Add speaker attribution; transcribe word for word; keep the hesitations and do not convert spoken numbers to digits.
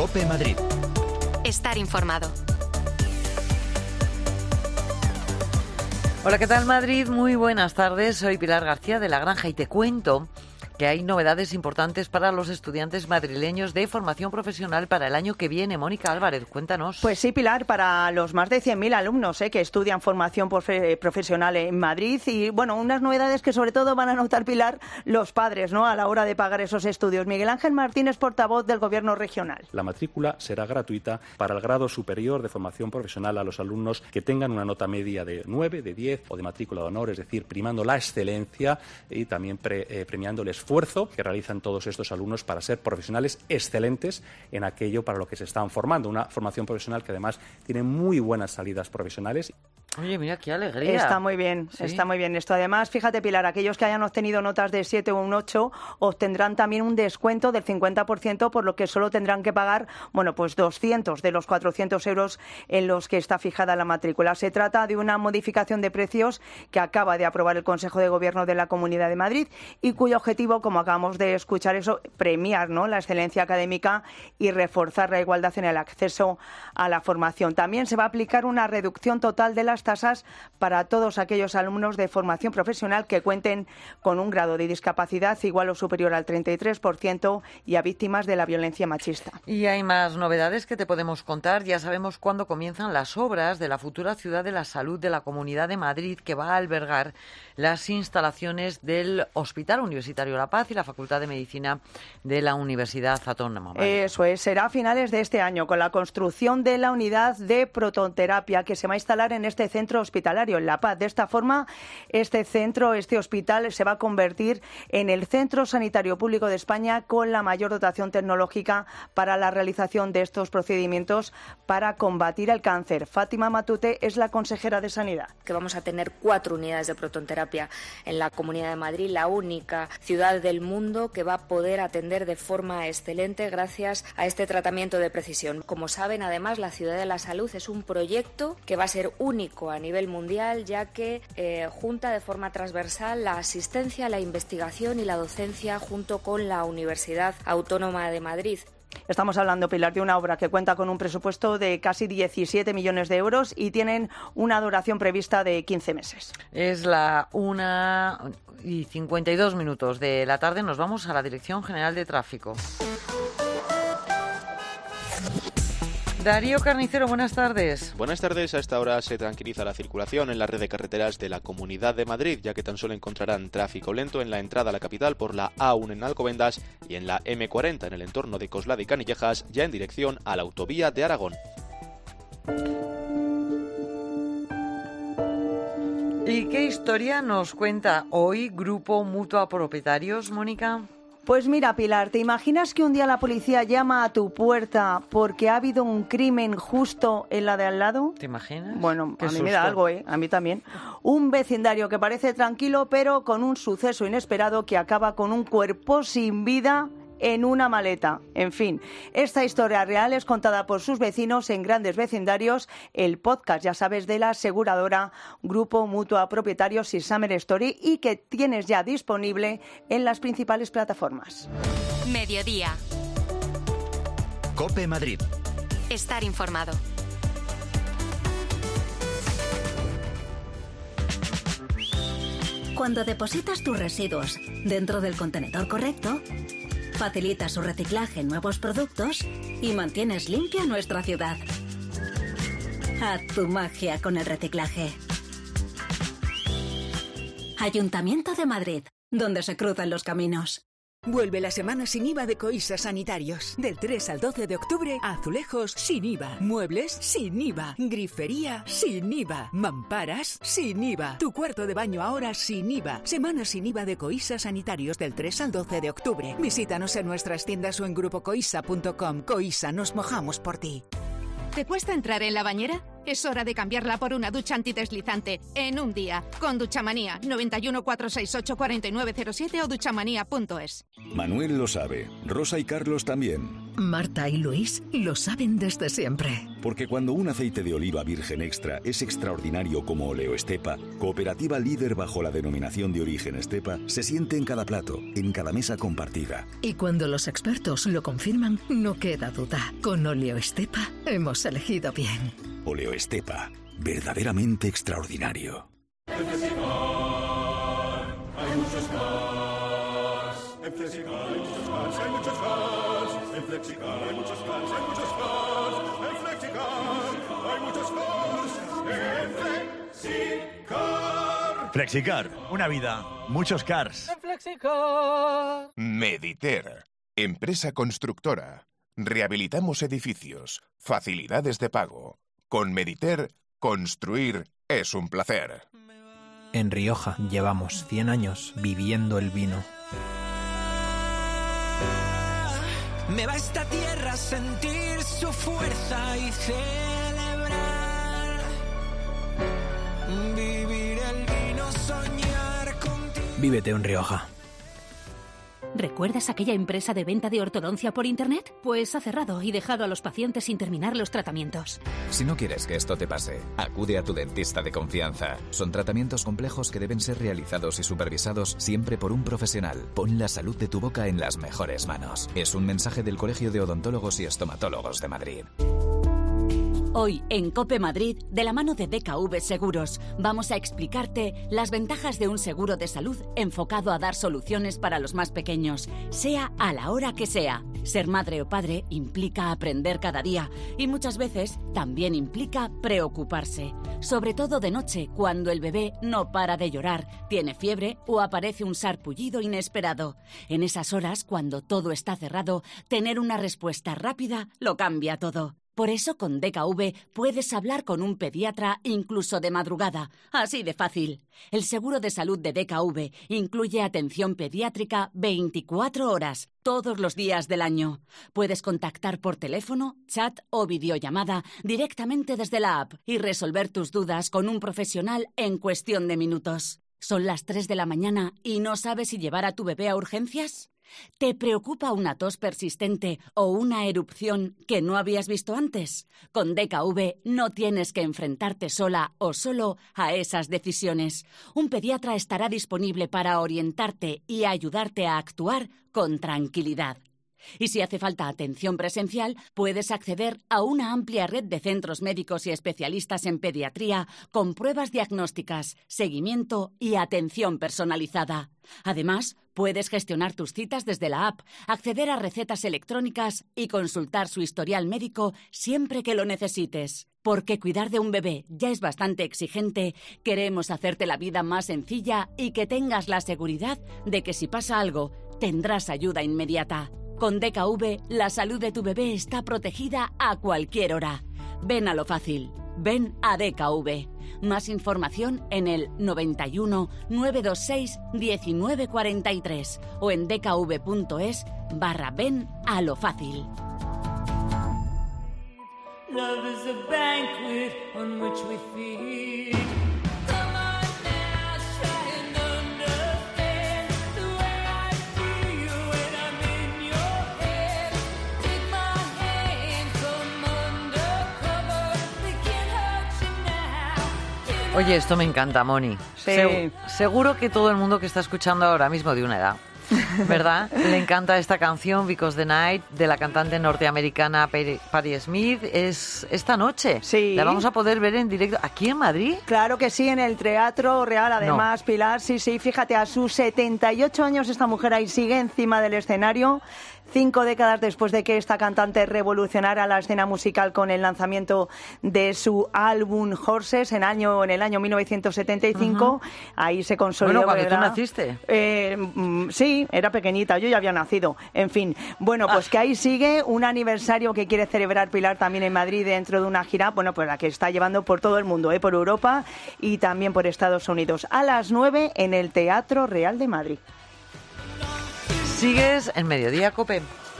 Speaker 1: COPE Madrid.
Speaker 2: Estar informado.
Speaker 3: Hola, ¿qué tal Madrid? Muy buenas tardes. Soy Pilar García de La Granja y te cuento que hay novedades importantes para los estudiantes madrileños de formación profesional para el año que viene. Mónica Álvarez, cuéntanos.
Speaker 4: Pues sí, Pilar, para los más de cien mil alumnos eh, que estudian formación profe- profesional en Madrid. Y, bueno, unas novedades que sobre todo van a notar, Pilar, los padres, ¿no?, a la hora de pagar esos estudios. Miguel Ángel Martínez, portavoz del Gobierno regional.
Speaker 5: La matrícula será gratuita para el grado superior de formación profesional a los alumnos que tengan una nota media de nueve, de diez o de matrícula de honor, es decir, primando la excelencia y también pre, eh, premiando el esfuerzo que realizan todos estos alumnos para ser profesionales excelentes en aquello para lo que se están formando. Una formación profesional que además tiene muy buenas salidas profesionales.
Speaker 3: Oye, mira qué alegría.
Speaker 4: Está muy bien, ¿sí? Está muy bien esto. Además, fíjate, Pilar, aquellos que hayan obtenido notas de siete o un ocho obtendrán también un descuento del cincuenta por ciento, por lo que solo tendrán que pagar, bueno, pues doscientos de los cuatrocientos euros en los que está fijada la matrícula. Se trata de una modificación de precios que acaba de aprobar el Consejo de Gobierno de la Comunidad de Madrid y cuyo objetivo, como acabamos de escuchar, es premiar, ¿no?, la excelencia académica y reforzar la igualdad en el acceso a la formación. También se va a aplicar una reducción total de las tasas para todos aquellos alumnos de formación profesional que cuenten con un grado de discapacidad igual o superior al treinta y tres por ciento y a víctimas de la violencia machista.
Speaker 3: Y hay más novedades que te podemos contar. Ya sabemos cuándo comienzan las obras de la futura Ciudad de la Salud de la Comunidad de Madrid, que va a albergar las instalaciones del Hospital Universitario La Paz y la Facultad de Medicina de la Universidad Autónoma. ¿Vale?
Speaker 4: Eso es, será a finales de este año, con la construcción de la unidad de prototerapia que se va a instalar en este centro hospitalario, en La Paz. De esta forma, este centro, este hospital, se va a convertir en el centro sanitario público de España con la mayor dotación tecnológica para la realización de estos procedimientos para combatir el cáncer. Fátima Matute es la consejera de Sanidad.
Speaker 6: Que vamos a tener cuatro unidades de prototerapia en la Comunidad de Madrid, la única ciudad del mundo que va a poder atender de forma excelente gracias a este tratamiento de precisión. Como saben, además, la Ciudad de la Salud es un proyecto que va a ser único a nivel mundial, ya que eh, junta de forma transversal la asistencia, la investigación y la docencia junto con la Universidad Autónoma de Madrid.
Speaker 4: Estamos hablando, Pilar, de una obra que cuenta con un presupuesto de casi diecisiete millones de euros y tienen una duración prevista de quince meses.
Speaker 3: Es la una y cincuenta y dos minutos de la tarde. Nos vamos a la Dirección General de Tráfico. Darío Carnicero, buenas tardes.
Speaker 7: Buenas tardes. A esta hora se tranquiliza la circulación en la red de carreteras de la Comunidad de Madrid, ya que tan solo encontrarán tráfico lento en la entrada a la capital por la A uno en Alcobendas y en la eme cuarenta en el entorno de Coslada y Canillejas, ya en dirección a la autovía de Aragón.
Speaker 3: ¿Y qué historia nos cuenta hoy Grupo Mutua Propietarios, Mónica?
Speaker 4: Pues mira, Pilar, ¿te imaginas que un día la policía llama a tu puerta porque ha habido un crimen justo en la de al lado?
Speaker 3: ¿Te imaginas?
Speaker 4: Bueno,
Speaker 3: Qué
Speaker 4: a mí
Speaker 3: susto.
Speaker 4: me da algo, ¿eh? A mí también. Un vecindario que parece tranquilo, pero con un suceso inesperado que acaba con un cuerpo sin vida en una maleta. En fin, esta historia real es contada por sus vecinos en Grandes Vecindarios, el podcast, ya sabes, de la aseguradora Grupo Mutua Propietarios y Summer Story, y que tienes ya disponible en las principales plataformas.
Speaker 2: Mediodía.
Speaker 1: COPE Madrid.
Speaker 2: Estar informado.
Speaker 8: Cuando depositas tus residuos dentro del contenedor correcto, facilitas su reciclaje en nuevos productos y mantienes limpia nuestra ciudad. Haz tu magia con el reciclaje. Ayuntamiento de Madrid, donde se cruzan los caminos.
Speaker 9: Vuelve la semana sin I V A de Coisa Sanitarios. Del tres al doce de octubre, azulejos sin I V A, muebles sin I V A, grifería sin I V A, mamparas sin I V A, tu cuarto de baño ahora sin I V A. Semana sin I V A de Coisa Sanitarios del tres al doce de octubre. Visítanos en nuestras tiendas o en grupo coisa punto com. Coisa, nos mojamos por ti.
Speaker 10: ¿Te cuesta entrar en la bañera? Es hora de cambiarla por una ducha antideslizante en un día. Con Duchamanía, noventa y uno, cuatrocientos sesenta y ocho, cuarenta y nueve cero siete o duchamanía punto es.
Speaker 11: Manuel lo sabe, Rosa y Carlos también.
Speaker 9: Marta y Luis lo saben desde siempre.
Speaker 1: Porque cuando un aceite de oliva virgen extra es extraordinario como Oleoestepa, cooperativa líder bajo la denominación de origen Estepa, se siente en cada plato, en cada mesa compartida.
Speaker 9: Y cuando los expertos lo confirman, no queda duda. Con Oleoestepa hemos elegido bien.
Speaker 1: Oleoestepa, verdaderamente extraordinario.
Speaker 11: En Flexicar hay muchos cars. En Flexicar hay muchos cars, hay muchos cars. En Flexicar hay muchos cars, hay muchos cars. En Flexicar hay muchos cars. En Flexicar.
Speaker 12: Flexicar, una vida, muchos cars.
Speaker 11: En Flexicar.
Speaker 13: Mediter, empresa constructora. Rehabilitamos edificios, facilidades de pago. Con Mediter, construir es un placer.
Speaker 14: En Rioja llevamos cien años viviendo el vino.
Speaker 15: Me va esta tierra a sentir su fuerza y celebrar. Vivir el vino, soñar contigo.
Speaker 14: Vívete en Rioja.
Speaker 16: ¿Recuerdas aquella empresa de venta de ortodoncia por internet? Pues ha cerrado y dejado a los pacientes sin terminar los tratamientos.
Speaker 17: Si no quieres que esto te pase, acude a tu dentista de confianza. Son tratamientos complejos que deben ser realizados y supervisados siempre por un profesional. Pon la salud de tu boca en las mejores manos. Es un mensaje del Colegio de Odontólogos y Estomatólogos de Madrid.
Speaker 16: Hoy, en COPE Madrid, de la mano de D K V Seguros, vamos a explicarte las ventajas de un seguro de salud enfocado a dar soluciones para los más pequeños, sea a la hora que sea. Ser madre o padre implica aprender cada día y muchas veces también implica preocuparse, sobre todo de noche, cuando el bebé no para de llorar, tiene fiebre o aparece un sarpullido inesperado. En esas horas, cuando todo está cerrado, tener una respuesta rápida lo cambia todo. Por eso con D K V puedes hablar con un pediatra incluso de madrugada, así de fácil. El seguro de salud de D K V incluye atención pediátrica veinticuatro horas, todos los días del año. Puedes contactar por teléfono, chat o videollamada directamente desde la app y resolver tus dudas con un profesional en cuestión de minutos. ¿Son las tres de la mañana y no sabes si llevar a tu bebé a urgencias? ¿Te preocupa una tos persistente o una erupción que no habías visto antes? Con D K V no tienes que enfrentarte sola o solo a esas decisiones. Un pediatra estará disponible para orientarte y ayudarte a actuar con tranquilidad. Y si hace falta atención presencial, puedes acceder a una amplia red de centros médicos y especialistas en pediatría con pruebas diagnósticas, seguimiento y atención personalizada. Además, puedes gestionar tus citas desde la app, acceder a recetas electrónicas y consultar su historial médico siempre que lo necesites. Porque cuidar de un bebé ya es bastante exigente, queremos hacerte la vida más sencilla y que tengas la seguridad de que si pasa algo, tendrás ayuda inmediata. Con D K V, la salud de tu bebé está protegida a cualquier hora. Ven a lo fácil. Ven a D K V. Más información en el noventa y uno, novecientos veintiséis, diecinueve cuarenta y tres o en dkv.es barra ven a lo fácil.
Speaker 15: Love is a banquet on which we feed.
Speaker 3: Oye, esto me encanta, Moni.
Speaker 4: Sí.
Speaker 3: Se- seguro que todo el mundo que está escuchando ahora mismo de una edad, ¿verdad? Le encanta esta canción, Because the Night, de la cantante norteamericana Patti Patti Smith. Es esta noche.
Speaker 4: Sí.
Speaker 3: La vamos a poder ver en directo aquí en Madrid.
Speaker 4: Claro que sí, en el Teatro Real, además, Pilar, sí, sí, fíjate, a sus setenta y ocho años esta mujer ahí sigue encima del escenario. Cinco décadas después de que esta cantante revolucionara la escena musical con el lanzamiento de su álbum Horses en, año, en el año mil novecientos setenta y cinco, uh-huh. Ahí se consolidó.
Speaker 3: Bueno, cuando
Speaker 4: ¿verdad?
Speaker 3: tú naciste.
Speaker 4: Eh, mm, sí, era pequeñita, yo ya había nacido. En fin, bueno, pues ah. que ahí sigue un aniversario que quiere celebrar Pilar también en Madrid dentro de una gira, bueno, pues la que está llevando por todo el mundo, ¿eh? Por Europa y también por Estados Unidos. A las nueve en el Teatro Real de Madrid.
Speaker 3: Sigues en Mediodía, COPE.